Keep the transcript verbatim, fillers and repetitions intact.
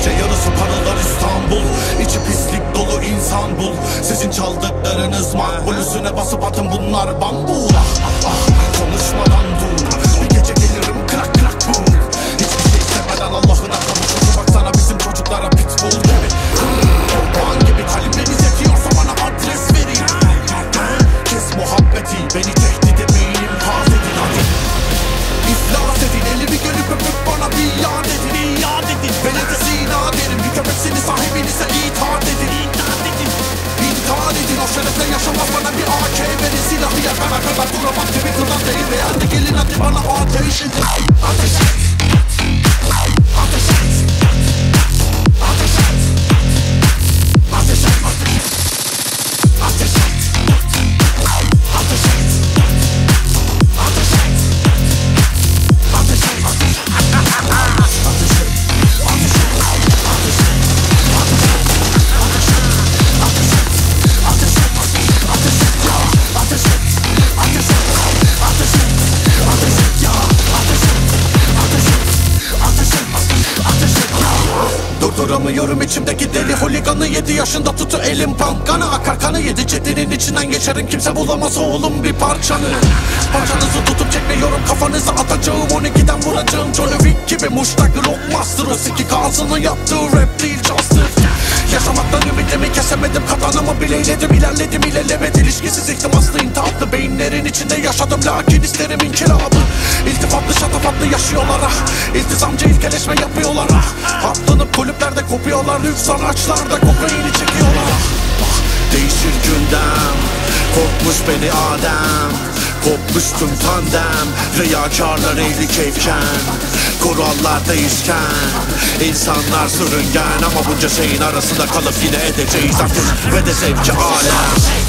gece yarısı paralar İstanbul. İçi pislik dolu insan bul. Sizin çaldıklarınız makbul. Üstüne basıp atın bunlar bambu. Ah ah ah konuşmadan dur. Bir gece gelirim krak krak bum. Hiçbir şey istemeden Allah'ına kavuşur. Baksana bizim çocuklara pitbull gibi. Orban gibi kalimleriniz yetiyorsa bana adres verin. Kes muhabbeti, beni tehdit etmeyin, infaz edin hadi. İflas edin, elimi görüp öpüp bana bir yad edin, iyad edin. Beni de zina derim, bir köpeksini sahibinize itaat edin, itaat edin. İntihar edin, o şerefle yaşamaz bana bir A K verin. Silahı yakana kadar duramam, Twitter'dan değil ve hadi gelin hadi bana ateş edin. Ateş et, ateş et, ateş et, ateş et, ateş et. Durduramıyorum içimdeki deli holiganı. Yedi yaşında tutu elim pankanı. Akar kanı yedi ceddinin içinden geçerim. Kimse bulamaz oğlum bir parçanı. Parçanızı tutup çekmiyorum kafanızı atacağım. on ikiden vuracağım Johnny Wick gibi. Muştak Rockmaster o sikik ağzını yaptığı rap değil justice. Yaşamaktan ümidimi kesemedim. Katanımı bileyledim ilerledim ilelebet. İlişkisiz ihtimaslı intihaplı beyinlerin içinde yaşadım. Lakin isterim inkılabı. İltifatlı şatafatlı yaşıyorlar ah. İltizamcı ilkeleşme yapıyorlar ah. Atlanıp kulüplerde kopuyorlar. Lüks sanatçılarda kokaini çekiyorlar ah. Değişir gündem. Korkmuş beni Adem. Kopmuş tüm tandem. Riyakarlar ehli keyfken. Kurallar değişken. İnsanlar sürüngen. Ama bunca şeyin arasında kalıp yine edeceğiz artık. Ve de zevki alem.